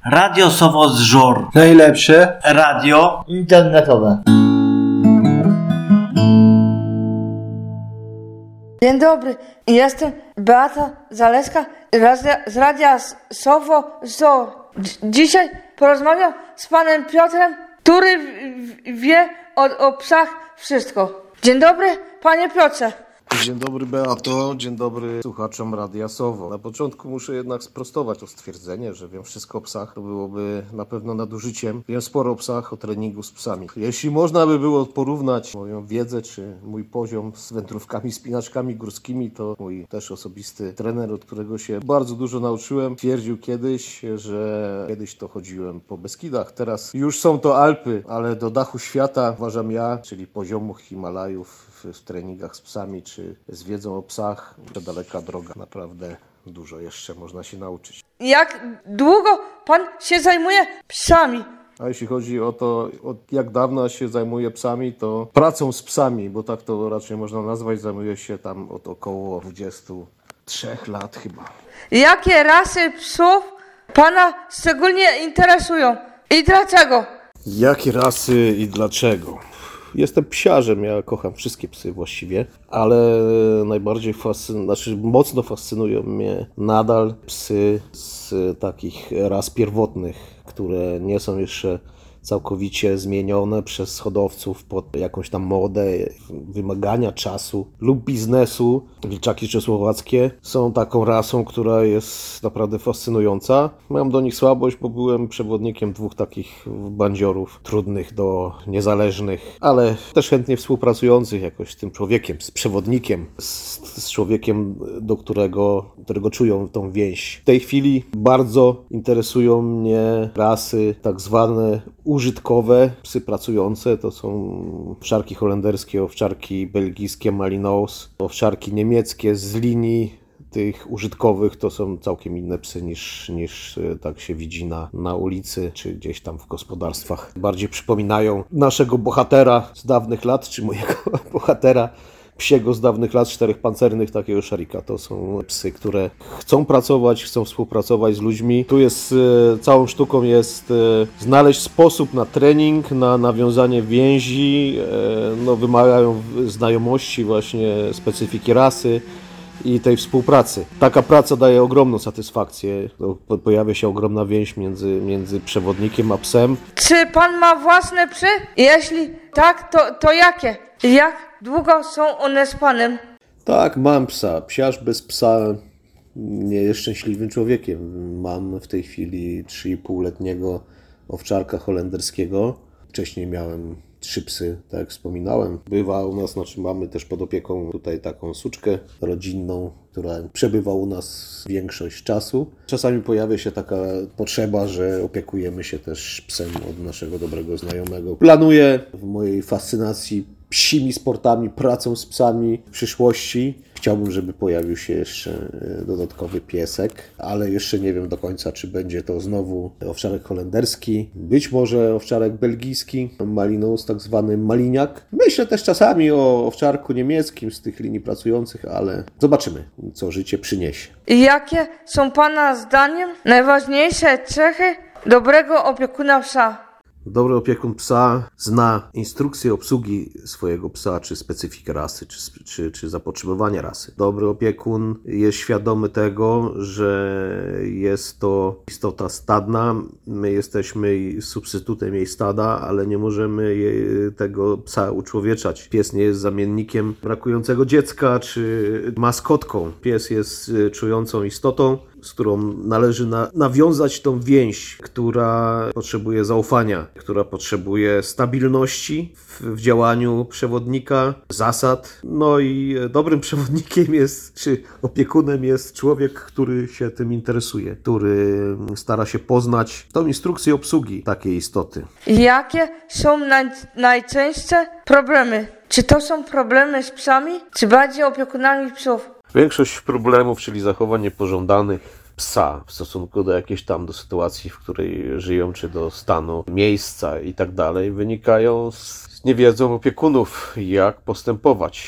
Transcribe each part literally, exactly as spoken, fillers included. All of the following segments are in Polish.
Radio Sowo z Żor. Najlepsze radio internetowe. Dzień dobry, jestem Beata Zaleska z Radia Sowo z Żor. Dzisiaj porozmawiam z panem Piotrem, który wie o, o psach wszystko. Dzień dobry, panie Piotrze. Dzień dobry, Beato, dzień dobry słuchaczom Radia Sowo. Na początku muszę jednak sprostować to stwierdzenie, że wiem wszystko o psach. To byłoby na pewno nadużyciem. Wiem sporo o psach, o treningu z psami. Jeśli można by było porównać moją wiedzę czy mój poziom z wędrówkami, spinaczkami górskimi, to mój też osobisty trener, od którego się bardzo dużo nauczyłem, twierdził kiedyś, że kiedyś to chodziłem po Beskidach. Teraz już są to Alpy, ale do dachu świata uważam ja, czyli poziomu Himalajów, w treningach z psami, czy z wiedzą o psach, to daleka droga. Naprawdę dużo jeszcze można się nauczyć. Jak długo pan się zajmuje psami? A jeśli chodzi o to, od jak dawna się zajmuję psami, to pracą z psami, bo tak to raczej można nazwać, zajmuję się tam od około dwudziestu trzech lat chyba. Jakie rasy psów pana szczególnie interesują i dlaczego? Jakie rasy i dlaczego? Jestem psiarzem, ja kocham wszystkie psy właściwie, ale najbardziej fascyn... znaczy mocno fascynują mnie nadal psy z takich ras pierwotnych, które nie są jeszcze całkowicie zmienione przez hodowców pod jakąś tam modę, wymagania czasu lub biznesu. Wilczaki czechosłowackie są taką rasą, która jest naprawdę fascynująca. Mam do nich słabość, bo byłem przewodnikiem dwóch takich bandziorów, trudnych do niezależnych, ale też chętnie współpracujących jakoś z tym człowiekiem, z przewodnikiem, z, z człowiekiem, do którego, którego czują tą więź. W tej chwili bardzo interesują mnie rasy tak zwane użytkowe, psy pracujące, to są owczarki holenderskie, owczarki belgijskie, Malinois, owczarki niemieckie z linii tych użytkowych, to są całkiem inne psy niż, niż tak się widzi na, na ulicy, czy gdzieś tam w gospodarstwach. Bardziej przypominają naszego bohatera z dawnych lat, czy mojego bohatera psiego z dawnych lat, czterech pancernych, takiego szarika. To są psy, które chcą pracować, chcą współpracować z ludźmi. Tu jest, e, całą sztuką jest e, znaleźć sposób na trening, na nawiązanie więzi, e, no, wymagają znajomości właśnie specyfiki rasy i tej współpracy. Taka praca daje ogromną satysfakcję. No, pojawia się ogromna więź między, między przewodnikiem a psem. Czy pan ma własne psy? Jeśli tak, to, to jakie? Jak długo są one z panem? Tak, mam psa. Psiarz bez psa nie jest szczęśliwym człowiekiem. Mam w tej chwili trzy i pół letniego owczarka holenderskiego. Wcześniej miałem trzy psy, tak jak wspominałem. Bywa u nas, znaczy mamy też pod opieką tutaj taką suczkę rodzinną, która przebywa u nas większość czasu. Czasami pojawia się taka potrzeba, że opiekujemy się też psem od naszego dobrego znajomego. Planuję w mojej fascynacji psimi sportami, pracą z psami w przyszłości. Chciałbym, żeby pojawił się jeszcze dodatkowy piesek, ale jeszcze nie wiem do końca, czy będzie to znowu owczarek holenderski, być może owczarek belgijski, Malinois, tak zwany maliniak. Myślę też czasami o owczarku niemieckim z tych linii pracujących, ale zobaczymy, co życie przyniesie. Jakie są pana zdaniem najważniejsze cechy dobrego opiekuna psa? Dobry opiekun psa zna instrukcję obsługi swojego psa, czy specyfikę rasy, czy, czy, czy zapotrzebowania rasy. Dobry opiekun jest świadomy tego, że jest to istota stadna. My jesteśmy substytutem jej stada, ale nie możemy jej, tego psa uczłowieczać. Pies nie jest zamiennikiem brakującego dziecka, czy maskotką. Pies jest czującą istotą, z którą należy na, nawiązać tą więź, która potrzebuje zaufania, która potrzebuje stabilności w, w działaniu przewodnika, zasad. No i dobrym przewodnikiem jest, czy opiekunem jest człowiek, który się tym interesuje, który stara się poznać tą instrukcję obsługi takiej istoty. Jakie są naj, najczęstsze problemy? Czy to są problemy z psami, czy bardziej opiekunami psów? Większość problemów, czyli zachowań niepożądanych psa w stosunku do jakiejś tam, do sytuacji, w której żyją, czy do stanu, miejsca i tak dalej, wynikają z niewiedzą opiekunów, jak postępować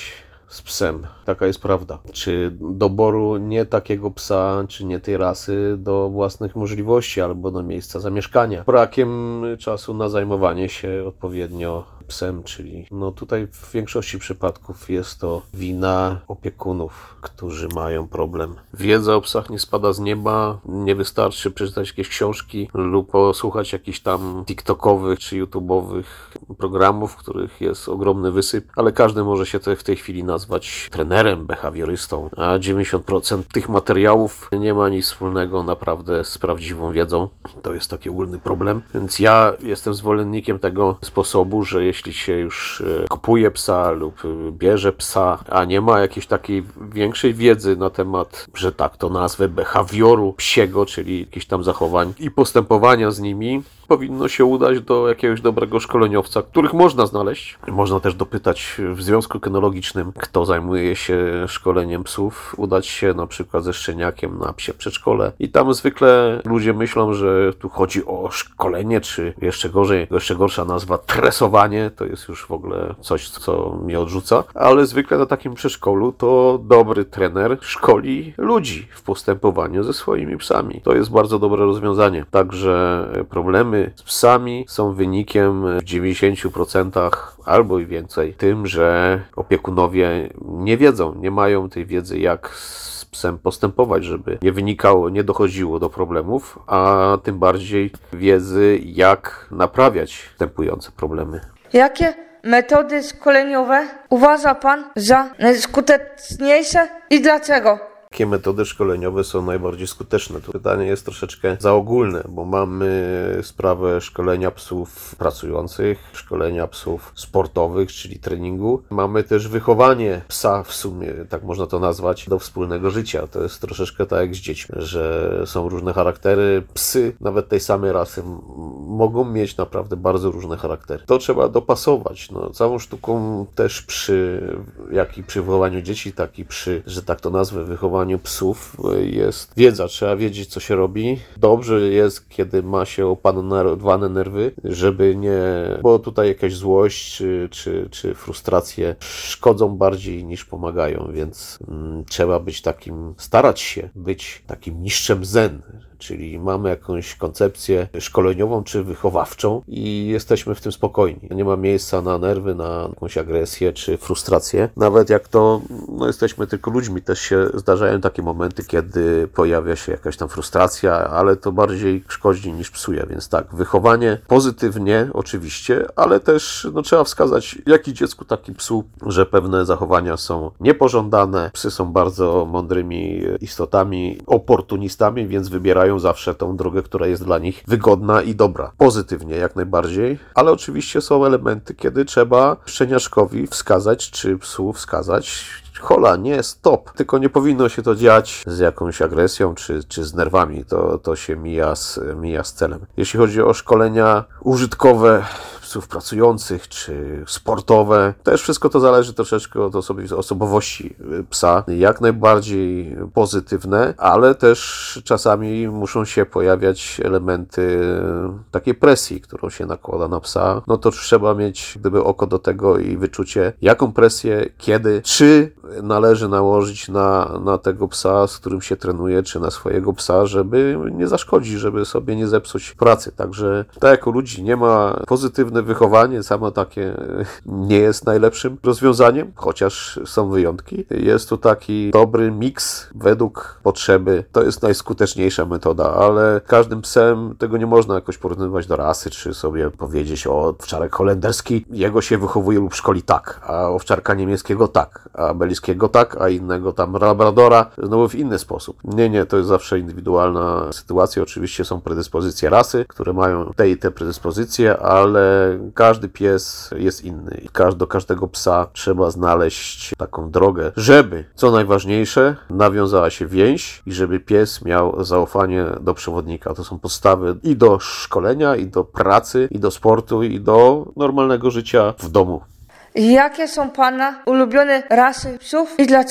z psem. Taka jest prawda. Czy doboru nie takiego psa, czy nie tej rasy do własnych możliwości albo do miejsca zamieszkania. Brakiem czasu na zajmowanie się odpowiednio psem, czyli no tutaj w większości przypadków jest to wina opiekunów, którzy mają problem. Wiedza o psach nie spada z nieba, nie wystarczy przeczytać jakieś książki lub posłuchać jakichś tam tiktokowych czy youtubowych programów, w których jest ogromny wysyp, ale każdy może się w tej chwili nazwać trenerem, behawiorystą, a dziewięćdziesiąt procent tych materiałów nie ma nic wspólnego naprawdę z prawdziwą wiedzą. To jest taki ogólny problem, więc ja jestem zwolennikiem tego sposobu, że jeśli jeśli się już kupuje psa lub bierze psa, a nie ma jakiejś takiej większej wiedzy na temat, że tak to nazwę, behawioru psiego, czyli jakichś tam zachowań i postępowania z nimi, powinno się udać do jakiegoś dobrego szkoleniowca, których można znaleźć. Można też dopytać w związku kynologicznym, kto zajmuje się szkoleniem psów, udać się na przykład ze szczeniakiem na psie przedszkole i tam zwykle ludzie myślą, że tu chodzi o szkolenie, czy jeszcze gorzej, jeszcze gorsza nazwa, tresowanie, to jest już w ogóle coś, co mnie odrzuca, ale zwykle na takim przedszkolu to dobry trener szkoli ludzi w postępowaniu ze swoimi psami. To jest bardzo dobre rozwiązanie. Także problemy z psami są wynikiem w dziewięćdziesięciu procentach albo i więcej tym, że opiekunowie nie wiedzą, nie mają tej wiedzy, jak z psem postępować, żeby nie wynikało, nie dochodziło do problemów, a tym bardziej wiedzy, jak naprawiać występujące problemy. Jakie metody szkoleniowe uważa Pan za najskuteczniejsze i dlaczego? Jakie metody szkoleniowe są najbardziej skuteczne? To pytanie jest troszeczkę za ogólne, bo mamy sprawę szkolenia psów pracujących, szkolenia psów sportowych, czyli treningu. Mamy też wychowanie psa w sumie, tak można to nazwać, do wspólnego życia. To jest troszeczkę tak jak z dziećmi, że są różne charaktery. Psy, nawet tej samej rasy, m- mogą mieć naprawdę bardzo różne charaktery. To trzeba dopasować. No, całą sztuką też przy, jak i przy wychowaniu dzieci, tak i przy, że tak to nazwę, wychowaniu psów jest wiedza, trzeba wiedzieć, co się robi. Dobrze jest, kiedy ma się opanowane nerwy, żeby nie, bo tutaj jakaś złość czy, czy, czy frustracje szkodzą bardziej niż pomagają, więc mm, trzeba być takim, starać się być takim mistrzem zen. Czyli mamy jakąś koncepcję szkoleniową czy wychowawczą i jesteśmy w tym spokojni. Nie ma miejsca na nerwy, na jakąś agresję czy frustrację. Nawet jak to, no jesteśmy tylko ludźmi, też się zdarzają takie momenty, kiedy pojawia się jakaś tam frustracja, ale to bardziej szkodzi niż psuje, więc tak, wychowanie pozytywnie oczywiście, ale też no, trzeba wskazać, jak i dziecku, tak i psu, że pewne zachowania są niepożądane. Psy są bardzo mądrymi istotami, oportunistami, więc wybierają zawsze tą drogę, która jest dla nich wygodna i dobra. Pozytywnie jak najbardziej, ale oczywiście są elementy, kiedy trzeba szczeniaczkowi wskazać, czy psu wskazać: hola, nie, stop. Tylko nie powinno się to dziać z jakąś agresją, czy, czy z nerwami. To, to się mija z, mija z celem. Jeśli chodzi o szkolenia użytkowe psów pracujących, czy sportowe, też wszystko to zależy troszeczkę od osobi- osobowości psa. Jak najbardziej pozytywne, ale też czasami muszą się pojawiać elementy takiej presji, którą się nakłada na psa. No to trzeba mieć gdyby oko do tego i wyczucie, jaką presję, kiedy, czy należy nałożyć na, na tego psa, z którym się trenuje, czy na swojego psa, żeby nie zaszkodzić, żeby sobie nie zepsuć pracy. Także tak jako ludzi nie ma pozytywne wychowanie, samo takie nie jest najlepszym rozwiązaniem, chociaż są wyjątki. Jest tu taki dobry miks według potrzeby. To jest najskuteczniejsza metoda, ale każdym psem tego nie można jakoś porównywać do rasy, czy sobie powiedzieć: o, owczarek holenderski, jego się wychowuje lub szkoli tak, a owczarka niemieckiego tak, a belijskiego tak, a innego tam labradora znowu w inny sposób. Nie, nie, to jest zawsze indywidualna sytuacja. Oczywiście są predyspozycje rasy, które mają te i te predyspozycje, ale każdy pies jest inny i do każdego psa trzeba znaleźć taką drogę, żeby, co najważniejsze, nawiązała się więź i żeby pies miał zaufanie do przewodnika. To są podstawy i do szkolenia, i do pracy, i do sportu, i do normalnego życia w domu. Jakie są Pana ulubione rasy psów i dlaczego?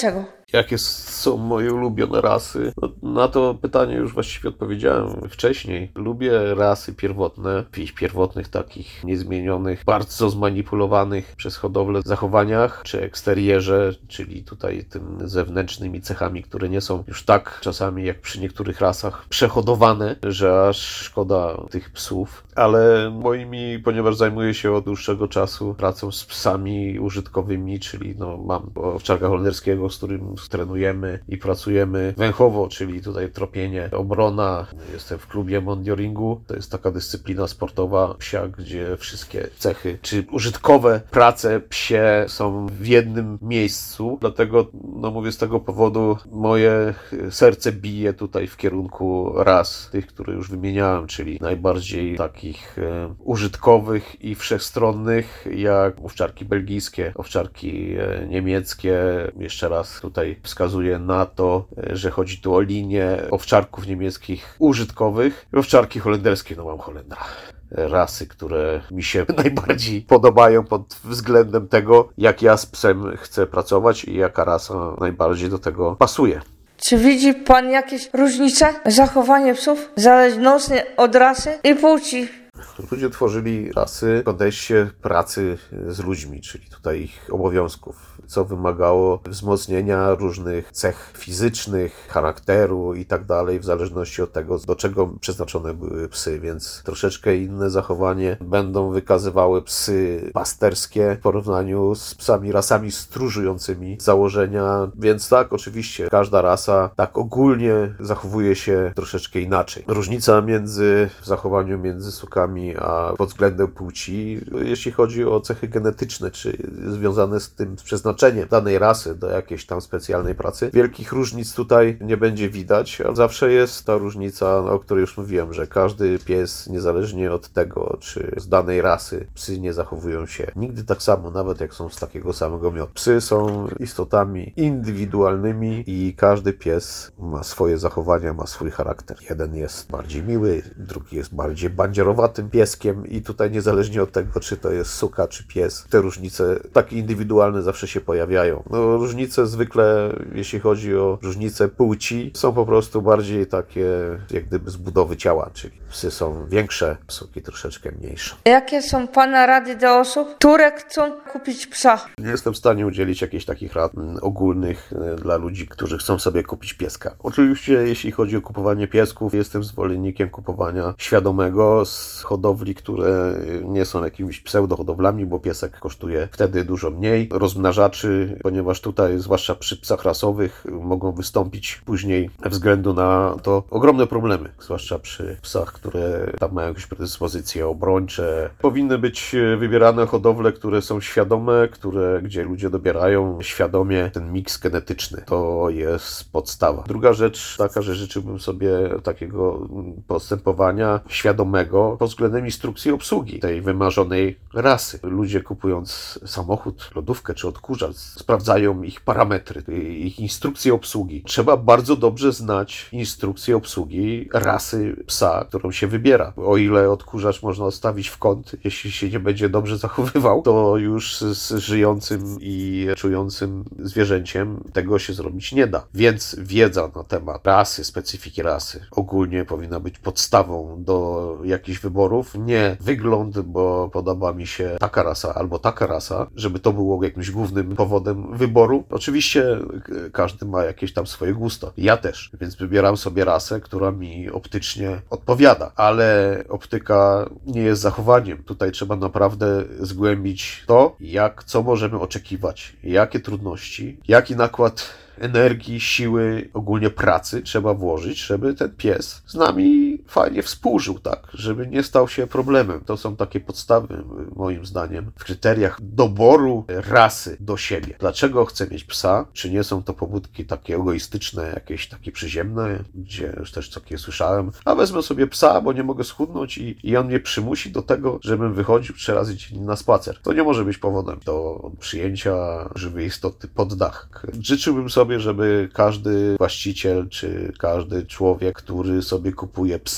Jakie są moje ulubione rasy? No, na to pytanie już właściwie odpowiedziałem wcześniej. Lubię rasy pierwotne, w ich pierwotnych takich niezmienionych, bardzo zmanipulowanych przez hodowlę zachowaniach, czy eksterierze, czyli tutaj tym zewnętrznymi cechami, które nie są już tak czasami jak przy niektórych rasach przehodowane, że aż szkoda tych psów. Ale moimi, ponieważ zajmuję się od dłuższego czasu pracą z psami użytkowymi, czyli no, mam owczarka holenderskiego, z którym trenujemy i pracujemy węchowo, czyli tutaj tropienie, obrona. Jestem w klubie Mondioringu. To jest taka dyscyplina sportowa psia, gdzie wszystkie cechy, czy użytkowe prace psie są w jednym miejscu. Dlatego, no mówię, z tego powodu moje serce bije tutaj w kierunku ras, tych, które już wymieniałem, czyli najbardziej takich e, użytkowych i wszechstronnych, jak owczarki belgijskie, owczarki e, niemieckie. Jeszcze raz tutaj wskazuję na to, e, że chodzi tu o linię owczarków niemieckich użytkowych. Owczarki holenderskie, no mam Holendra. Rasy, które mi się najbardziej podobają pod względem tego, jak ja z psem chcę pracować i jaka rasa najbardziej do tego pasuje. Czy widzi pan jakieś różnice w zachowaniu psów zależnie od rasy i płci? Ludzie tworzyli rasy w podejście pracy z ludźmi, czyli tutaj ich obowiązków, co wymagało wzmocnienia różnych cech fizycznych, charakteru i tak dalej, w zależności od tego, do czego przeznaczone były psy, więc troszeczkę inne zachowanie będą wykazywały psy pasterskie w porównaniu z psami, rasami stróżującymi z założenia, więc tak, oczywiście każda rasa tak ogólnie zachowuje się troszeczkę inaczej. Różnica między w zachowaniu między sukami a pod względem płci, jeśli chodzi o cechy genetyczne, czy związane z tym przeznaczeniem danej rasy do jakiejś tam specjalnej pracy, wielkich różnic tutaj nie będzie widać, a zawsze jest ta różnica, o której już mówiłem, że każdy pies, niezależnie od tego, czy z danej rasy psy nie zachowują się nigdy tak samo, nawet jak są z takiego samego miotu. Psy są istotami indywidualnymi i każdy pies ma swoje zachowania, ma swój charakter. Jeden jest bardziej miły, drugi jest bardziej bandzierowatym pieskiem i tutaj niezależnie od tego, czy to jest suka, czy pies, te różnice takie indywidualne zawsze się pojawiają. No, różnice zwykle, jeśli chodzi o różnice płci, są po prostu bardziej takie jak gdyby z budowy ciała, czyli psy są większe, suki troszeczkę mniejsze. Jakie są pana rady do osób, które chcą kupić psa? Nie jestem w stanie udzielić jakichś takich rad ogólnych dla ludzi, którzy chcą sobie kupić pieska. Oczywiście, jeśli chodzi o kupowanie piesków, jestem zwolennikiem kupowania świadomego z hodowli, które nie są jakimiś pseudohodowlami, bo piesek kosztuje wtedy dużo mniej. Rozmnażaczy, ponieważ tutaj, zwłaszcza przy psach rasowych, mogą wystąpić później ze względu na to ogromne problemy, zwłaszcza przy psach, które tam mają jakieś predyspozycje obrończe. Powinny być wybierane hodowle, które są świadome, które, gdzie ludzie dobierają świadomie ten miks genetyczny. To jest podstawa. Druga rzecz taka, że życzyłbym sobie takiego postępowania świadomego pod względem instrukcji obsługi tej wymarzonej rasy. Ludzie kupując samochód, lodówkę czy odkurzacz, sprawdzają ich parametry, ich instrukcje obsługi. Trzeba bardzo dobrze znać instrukcję obsługi rasy psa, którą się wybiera. O ile odkurzacz można odstawić w kąt, jeśli się nie będzie dobrze zachowywał, to już z żyjącym i czującym zwierzęciem tego się zrobić nie da. Więc wiedza na temat rasy, specyfiki rasy ogólnie powinna być podstawą do jakichś wyborów. Nie wygląd, bo podoba mi się taka rasa albo taka rasa, żeby to było jakimś głównym powodem wyboru. Oczywiście każdy ma jakieś tam swoje gusto. Ja też, więc wybieram sobie rasę, która mi optycznie odpowiada, ale optyka nie jest zachowaniem. Tutaj trzeba naprawdę zgłębić to, jak, co możemy oczekiwać, jakie trudności, jaki nakład energii, siły, ogólnie pracy trzeba włożyć, żeby ten pies z nami fajnie współżył, tak, żeby nie stał się problemem. To są takie podstawy, moim zdaniem, w kryteriach doboru rasy do siebie. Dlaczego chcę mieć psa? Czy nie są to pobudki takie egoistyczne, jakieś takie przyziemne, gdzie już też takie słyszałem, a wezmę sobie psa, bo nie mogę schudnąć i, i on mnie przymusi do tego, żebym wychodził trzy razy dziennie na spacer. To nie może być powodem do przyjęcia żywej istoty pod dach. Życzyłbym sobie, żeby każdy właściciel, czy każdy człowiek, który sobie kupuje psa,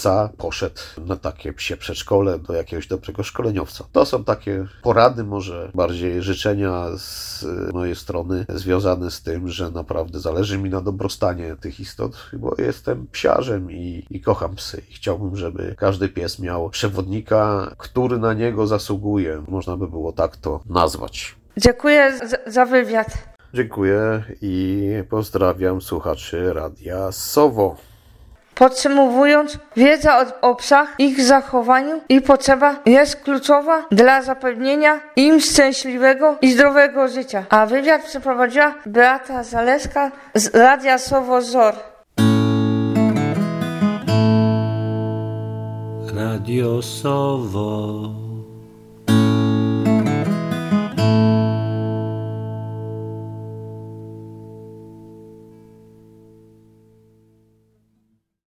psa poszedł na takie psie przedszkole do jakiegoś dobrego szkoleniowca. To są takie porady, może bardziej życzenia z mojej strony związane z tym, że naprawdę zależy mi na dobrostanie tych istot, bo jestem psiarzem i, i kocham psy. I chciałbym, żeby każdy pies miał przewodnika, który na niego zasługuje. Można by było tak to nazwać. Dziękuję za, za wywiad. Dziękuję i pozdrawiam słuchaczy Radia Sowo. Podsumowując, wiedza o, o psach, ich zachowaniu i potrzeba jest kluczowa dla zapewnienia im szczęśliwego i zdrowego życia. A wywiad przeprowadziła Beata Zaleska z Radia Sowo Zor. Radio Sowo.